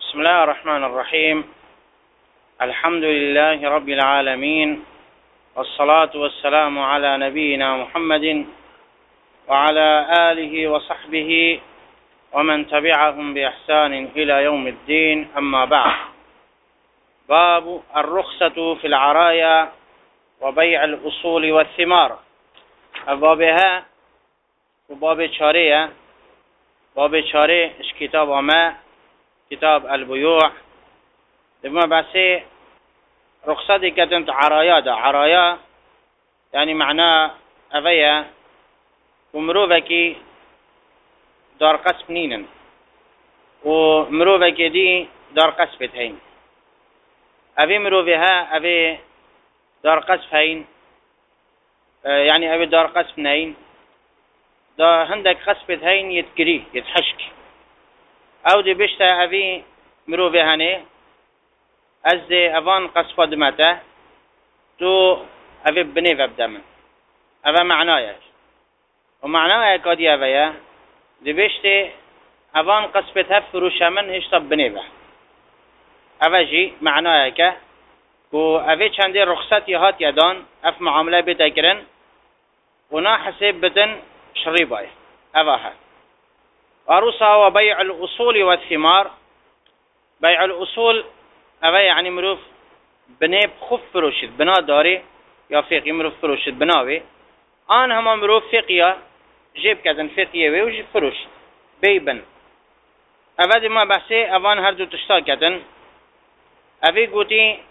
بسم الله الرحمن الرحيم. الحمد لله رب العالمين، والصلاة والسلام على نبينا محمد وعلى آله وصحبه ومن تبعهم بإحسان إلى يوم الدين. أما بعد، باب الرخصة في العرايا وبيع الأصول والثمار. بابها وباب شارية، باب شاري اش كتاب ما كتاب البيوع. لما بس رخصتي كتنت عرايا دا عرايا يعني معناه أبيا ومروبكي دار قسم نينن ومروبكي دي دار قسم هين. أبي مروبها أبي دار قسم هين، يعني أبي دار قسم نين دا هندك قسم هين يتقري يتحشك او دي بشتا أبي مروبي هاني ازدي افان قصفة دمته تو أبي بنيفة بدمن. أبا معنايش ومعنايا كادي أبيا دي بشتي افان قصفتها فروشة من هشتب بنيفة. أبا جي معنايا كه و أبي چندي رخصتي هات يدان اف معاملة بتاكرن ونا حسب بدن شريباي. أبا ها عروسها وبيع الأصول والثمار. بيع الأصول أبا يعني مروف بنيب خف فروشد بنا داري يا فقي مروف فروشد بناوي آن هما مروف فقيا جيب كذن فقيا وجيب فروش بيبن. أبا دي ما بحثي أبان هر دو تشتا كذن. أبي قوتي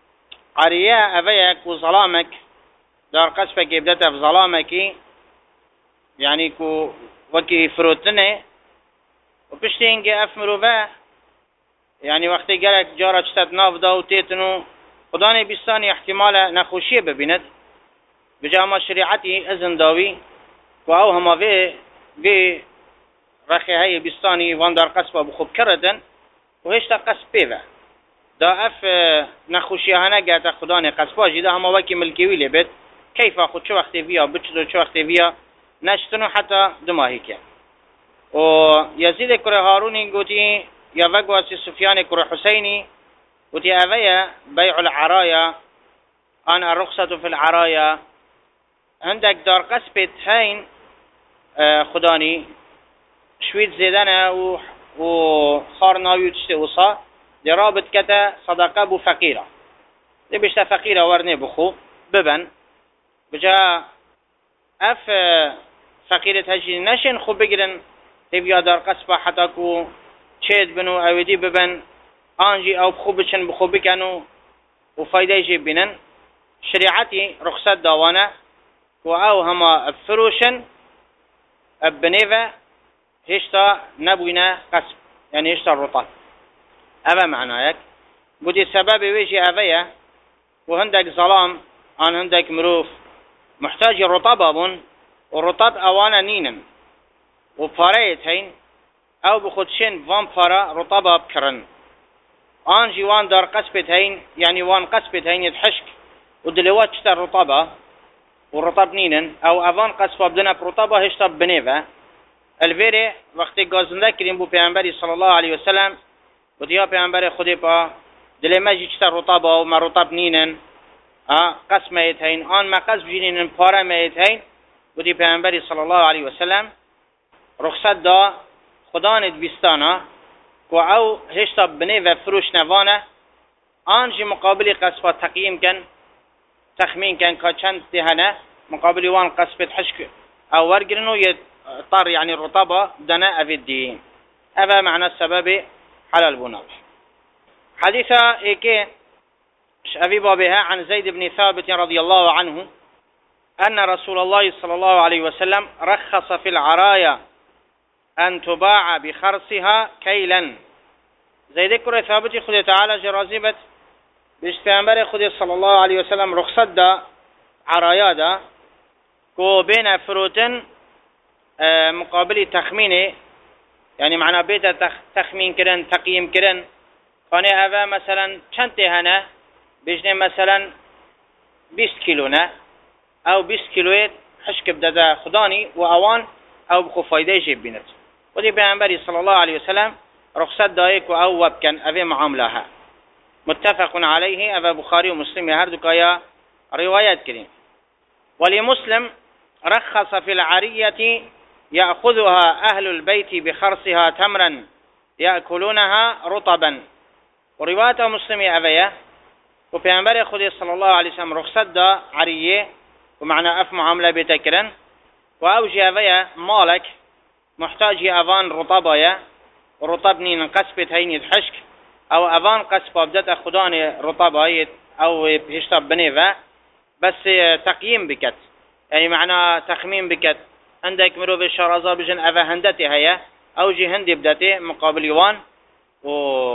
عريا أبا يكو ظلامك دار قصفك يبدأت في ظلامك يعني كو وكي فروتنه وبشتي انجي افمرو با يعني وقتی گرک جارا چتت ناف دا و تیتنو خداني بستاني احتمال نخوشيه ببيند بجا ما شريعتي ازن داوي و او هما في رخي هاي بستاني وان دار قصبا بخوب كردن و هشتا قصب بيوه دا اف نخوشيه هنه گهتا خداني قصبا جيدا هما وكي ملكيوي لبت كيف اخد چو وقتی فيها بچدو چو وقتی فيها نشتنو حتى دماهي كه. و يزيد كره هاروني قوتي يفقواسي سفيان كره حسيني قوتي أفيا بيع العرايا أنا الرخصة في العرايا. عندك دار قسبت هين خداني شويت زيدانا و خارنا يوتشتي وصا دي رابط كتا صدقة بو فقيرة دي بشتا فقيرة ورني بخو ببن بجا اف فقيرة هجي نشن خو بگرن تبیا دار قصبه حتی کو چید بنو اویدی ببن آنجی او بخو بچن بخو بکنو و فایده جی بینن. شریعتی رخصت داوانه و او هما فروشن بنیوه هشتا نبوینه قصب يعني هشتا الرطب. أبا معناك بودي سبب ويجي أبايا وهندك ظلام عن هندك مروف محتاج الرطب بون والرطب أوانا نينن وباريت هين او بخودشين وان بارا رطبة بكرن آن جوان دار قسبت هين يعني وان قسبت هين يتحشك ودلوات شتا الرطبة والرطب نينن او اوان قسبة بدنا برطبة هشتا بنيفة الفيري وقت قازنده كريم بو پیغمبری صلى الله عليه وسلم وديا پیغمبر خودی با دلما جي شتا الرطبة وما رطب نينن قسمة يتهين آن ما قسب جينين بارا ما يتهين ودي پیغمبری صلى الله عليه وسلم رخصت دا خداند بیستانا و او هشتا بنی و فروش نوانه آنجی مقابل قصفه تقییم کن تخمین کن که چند دهنه مقابل وان قصفت حشک او ورگرنو يطار يعني الرطبة دنا أفي الدين. هذا معنى السبب حلال بناء. حديثة إيكي أبي بابها عن زيد بن ثابت رضي الله عنه أن رسول الله صلى الله عليه وسلم رخص في العرايا أن تباع بخرصها كيلا. زي ذكر ثابت خدي تعالى جرازبت باستعمال خدي صلى الله عليه وسلم رخصت دا عرايا دا كو بين فروتن مقابل تخمينه يعني معنى بيت تخمين كرن تقييم كرن خانه هذا مثلا چند هنا بجنه مثلا 20 كيلونا او 20 كيلويت حشك بدأ خداني و اوان او بخو فايده جيب بينت ودي پیغمبر صلى الله عليه وسلم رخصت دایک و او وبکن اوی معامله ها. متفق عليه أبا بخاري ومسلم هردوك يا روايات كريم. ولمسلم رخص في العرية يأخذها أهل البيت بخرصها تمرا يأكلونها رطبا. ورواية مسلم أبيه وبيعنبر خدي صلى الله عليه وسلم رخصت دا عرية ومعنى أف معاملة بتكرن وأوجي أبيه مالك محتاج أفان رطبايا ورطبني نقصبت هين يتحشك او اوان قصب بدت خدان رطبايت او هشتاب بنيفا بس تقييم بكت يعني معنى تخمين بكت عندك مروف الشرازة بجن افا هندتي هيا او جي هندي بدتي مقابل يوان و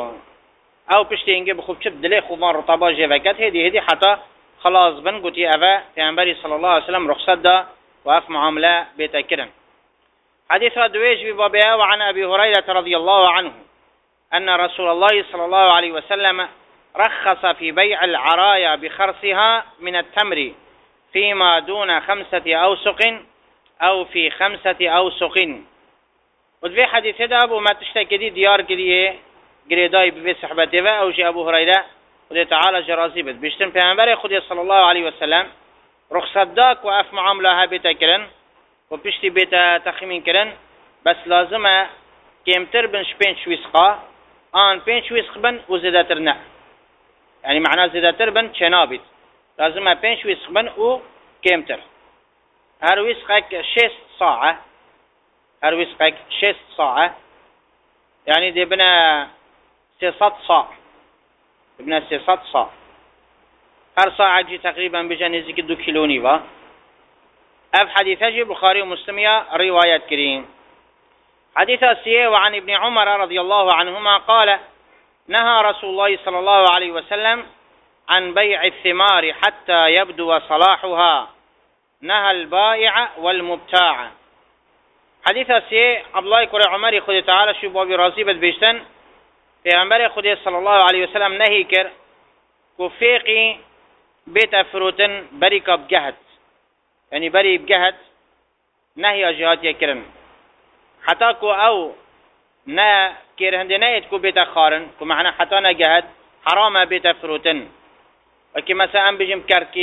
او بشتي انجي بخوب شب دلي خوفان رطبا جي فكت هدي حتى خلاص بن قوتي افا في عنبري صلى الله عليه وسلم رخصت دا واف معاملة بيتكرن. حديث دويج ببابها وعن ابي هريرة رضي الله عنه أن رسول الله صلى الله عليه وسلم رخص في بيع العرايا بخرصها من التمر فيما دون 5 أوسق أو في 5 أوسق. وفي حديث هذا أبو ما تشتكي ديار كليه قريداي ببيت صحبته أو جاء أبو هريرة ودي تعالى جرازيبت بيشتم في أنباري خدي صلى الله عليه وسلم رخصت داك وأف معاملها بيتا وبيشتي بيتا تخمين كرن بس لازم كيمتر بن شبين شويسقا آن 5 وسق بن وزيادتر نه يعني معناه زيادتر بن چنابيت لازم 5 وسق بن و كيمتر هر وسقك 6 ساعة هر وسقك 6 ساعة يعني دي بنا 600 صاع بنا 600 صاع هر ساعة جي تقريبا بجانزك 2 كيلو نيفا. اف حديث جي بخاري ومسلم روايات كريم. حديث السيه وعن ابن عمر رضي الله عنهما قال نهى رسول الله صلى الله عليه وسلم عن بيع الثمار حتى يبدو صلاحها نهى البائع والمبتاع. حديث السيه عبد الله كري عمر خد تعالى شو بابي راضي بيشتن في عمر خد صلى الله عليه وسلم نهي كر كفيقي بيت فروتن بريك بجهد يعني بري بجهد نهي جهات يكرن حتى كو او نا كير هندي نايت كو بيتا خارن كو معنى حتى نجهد حرام بيتا فروتن وكي مثلا بيجم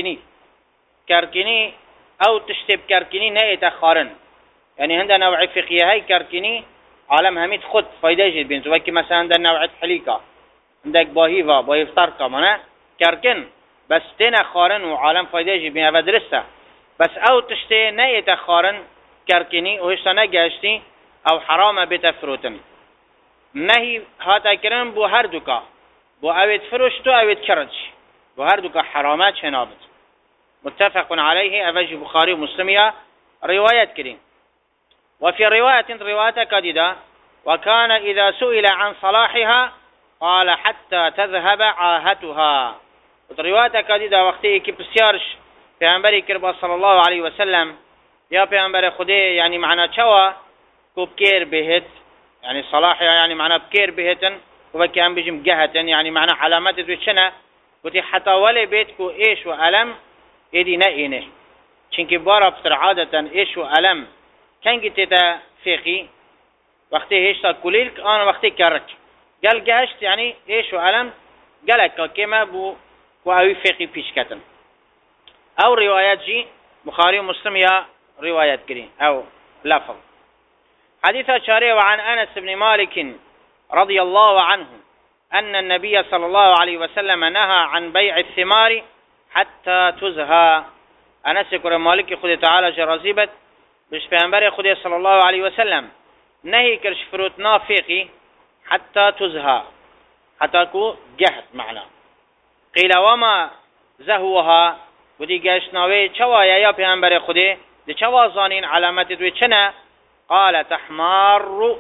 كاركيني او تشتب كاركيني نايت خارن يعني هندا نوع فقهي هاي كاركيني عالم هميت خد فايدة جد بينزو وكي مثلا هندا نوع حليكا عندك باهيفا تاركا منا كاركن بس تينا خارن وعالم فايدة جد بين هذا درسته بس او تشتي نايت خارن كاركيني وهشتا نجاشتي او حرام بيتا فروتن نهي هاتا كرن بو هر دوكا بو اويت فروشتو اويت كرج بو هر دوكا حرامات شنابت. متفق عليه افج بخاري ومسلم روايات كريم. وفي رواية كديدة وكان إذا سئل عن صلاحها قال حتى تذهب عاهتها. رواية كديدة وقتي كبسيارش في أنبري كربا صلى الله عليه وسلم يا في أنبري خدي يعني معنا شوا كوبكير بهت يعني صلاح يعني معنا بكير بهتن وبكي أم بيجم جهتن يعني معنا علامات توشنا وتي حتى ولي بيتكو إيش وألم إيدي نئينه چنكي بارا بتر عادة إيش وألم كان جتتا فقي وقتي هشتا كليلك أنا وقتي كرك قال جهشت يعني إيش وألم قالك كما بو وأوي فقي بيشكتن أو روايات جي بخاري ومسلم يا روايات كريم أو لفظ. حديث شارع وعن أنس بن مالك رضي الله عنه أن النبي صلى الله عليه وسلم نهى عن بيع الثمار حتى تزهى. أنس كر مالك خد تعالى جرازيبت بش پیغمبر خد صلى الله عليه وسلم نهي كرش فروت نافقي حتى تزهى حتى كو جهد معنا. قيل وما زهوها ودي گشناوي چوايا يا پیغمبر خد دي چوا زانين علامات دوي چنا قال تحمار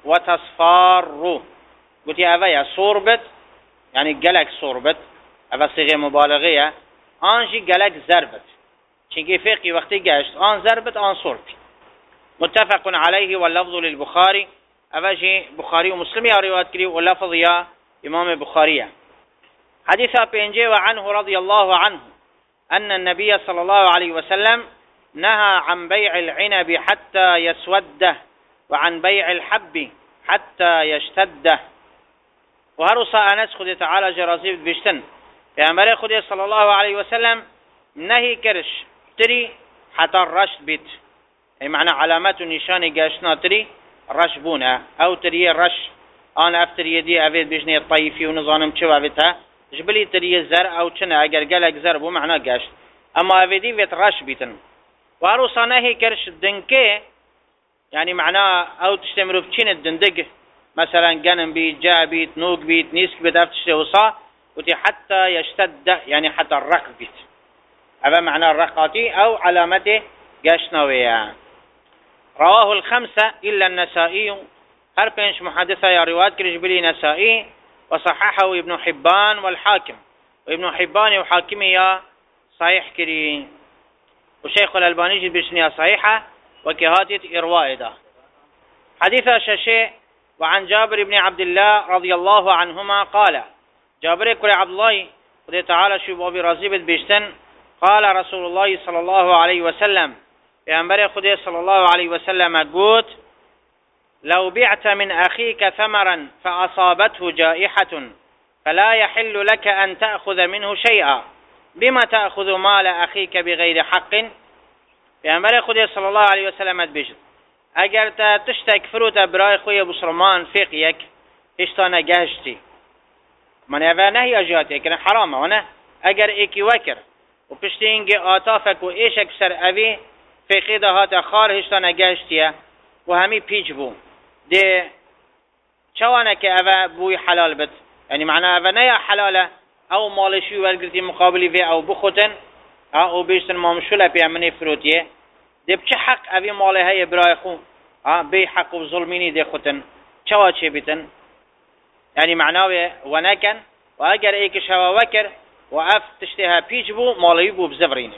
وتصفار قلت يا أبا صوربت يعني جلك صوربت أبا صيغة مبالغية آنجي جلك زربت چنكي فقهي وقتي جاشت آن زربت آن صوربت. متفق عليه واللفظ للبخاري أباجي بخاري ومسلم يا روايات كري واللفظ يا إمام بخاري. حديث بينجي وعنه رضي الله عنه أن النبي صلى الله عليه وسلم نهى عن بيع العنب حتى يسوده وعن بيع الحب حتى يشتد. وهرصا أنس خدي تعالى جرازي بيشتن پیامبر خدي صلى الله عليه وسلم نهي كرش تري حتى الرشد بيت، أي معنى علامات نشان جاشنا تري رش بونا أو تري رش أنا أفتر يدي أفيد بجني الطيفي ونظام شو أفتها جبلي تري الزر أو شنا أجر جلك زر بو معنى جاش، أما أفيدي بيت رش بيتن. وهرصا نهي كرش دنكي يعني معناه أو تشتمروا بتشين الدندق مثلا جنن بيت جاء بيت نوق بيت نيسك بيت أفتشتي وصا وتي حتى يشتد يعني حتى الرق بيت، هذا معنى الرقاتي أو علامته جاشنوية. رواه الخمسة إلا النسائي، هر بينش محادثة يا روايات كرجبلي نسائي وصححه ابن حبان والحاكم، وابن حبان وحاكمي يا صحيح كري، وشيخ الألباني جد بشنيا صحيحة وكهاتت إروائدة. حديث ششي وعن جابر بن عبد الله رضي الله عنهما قال جابر كري عبد الله رضي تعالى شبه برازيبت بيشتن قال رسول الله صلى الله عليه وسلم بأنبري خدي صلى الله عليه وسلم قوت لو بعت من أخيك ثمرا فأصابته جائحة فلا يحل لك أن تأخذ منه شيئا، بما تأخذ مال أخيك بغير حق. بأنبري خدي صلى الله عليه وسلم بيشت اگر تا تشتك فروت برای خوی بسرمان فقيك اشتانا جهشتي من اوه نهي اجاتي كنا حرامه وانا اگر ايكي وكر وپشتی اینگه آتافک و ایشک سر اوی فقی ده هات خار هشتانا گشتیه و همی پیچ بو ده چوانه که اوه بوی حلال بد، يعني معنى اوه نیا حلاله او مالشوی ورگرتی مقابلی وی او بخوتن او بیشتن مامشوله پیامنی فروتیه ده بچه حق اوی ماله های برای خو بی حق و ظلمینی ده خوتن چوا چه بیتن، يعني معناه ونكن واجر ايك شوا وكر واف تشتها بيجبو ماليبو بزفرين.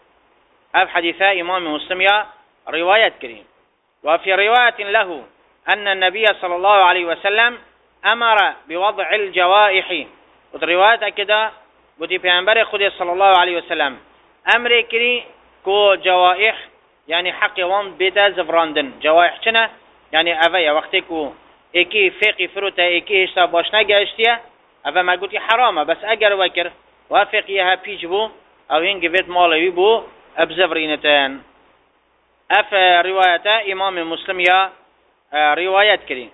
اف حديثا امام مسلم يا روايه كريم. وفي روايه له ان النبي صلى الله عليه وسلم امر بوضع الجوائح، والروايه كده بدي پیامبر خدا صلى الله عليه وسلم امر كري كو جوائح يعني حق وان بدا زفراندن جوائح چنه يعني اوه وقتی کو ايكي فقي فروتا ايكي اشتا باشنا گشتيه اوه ما قلتي حرامه، بس اگر وكر وافقيها بيج بو او هنگي بيت مالوي بو ابزفرينتان. اف رواية امام مسلم يا رواية كريم.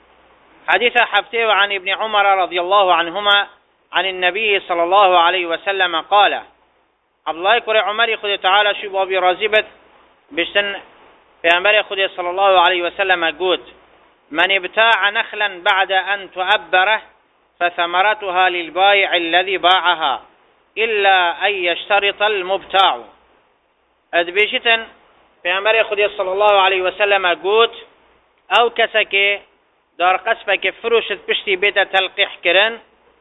حديث حفته عن ابن عمر رضي الله عنهما عن النبي صلى الله عليه وسلم قال عبد الله كري عمر خد تعالى شو بابي رازبت بشتن في امر خد صلى الله عليه وسلم قوت من ابتاع نخلا بعد أن تؤبره فثمرتها للبائع الذي باعها إلا أن يشترط المبتاع. أدبيشتن في أمر خدي صلى الله عليه وسلم قوت أو كسكي دار قسبك فروشت بشتي بيتا تلقيح كرن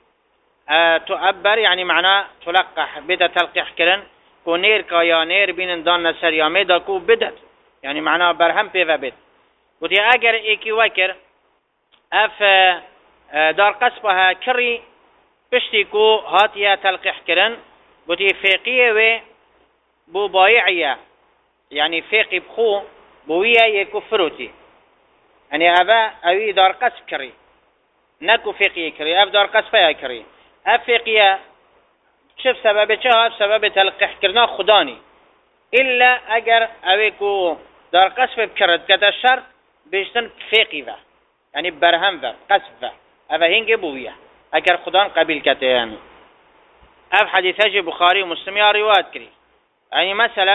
تؤبر يعني معناه تلقح بيتا تلقيح كرن كونير كايانير بين دان سريامي داكو بدت يعني معناه برهم بيفا بيت. ودي اگر ايكي وكر اف دار قصبها كري بشتيكو هاتيا تلقيح كرن ودي فقيه و بو بايعية يعني فقي بخو بويا يكو فروتي يعني ابا اوي دار قصب كري نكو فقيه كري اف دار قصبها كري اف فقيه شوف سبب چه سبب تلقيح كرنا خداني الا اگر اويكو دار قصب بكرد كده شرط بيشتن فقي ذا يعني برهم ذا قصب ذا هذا هنجي بويا اگر خدان قبيل كته يعني. اف حديث بخاري ومسلم يا روايات كري يعني مثلا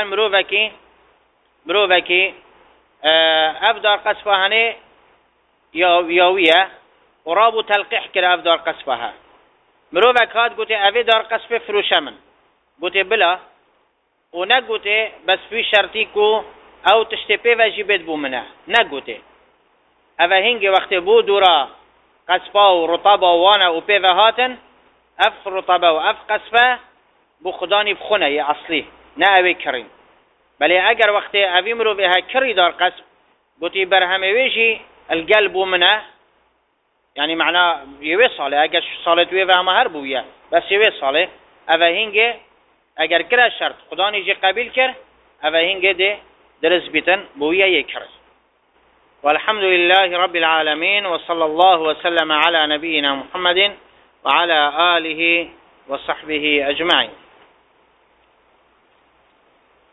مروفكي اف دار قصبها هني يويا ورابو تلقيح كرا اف دار قصبها مروفك هاد قلت افي دار قصب فروشمن قلت بلا ونقلت بس في شرطيكو او تشتپی واجبت بو منه نگوته اوه هنگی وقت بو دورا قصفا و رطابا وانا و پیوه هاتن اف رطابا و اف قصفا بو خدانی بخونه ی اصلی نه اوه کرین بلی اگر وقت اوی مرو بها کری دار قصف گوتی برهمه ویجی القلب بو منه يعني معناه يوي صالح اگر صالت وی و هر بویه بس يوي صالح اوه هنگی اگر کرا شرط خدانی جی قبیل کر اوه هنگی ده درس بيتن بويا يكر. والحمد لله رب العالمين، وصلى الله وسلم على نبينا محمد وعلى آله وصحبه أجمعين.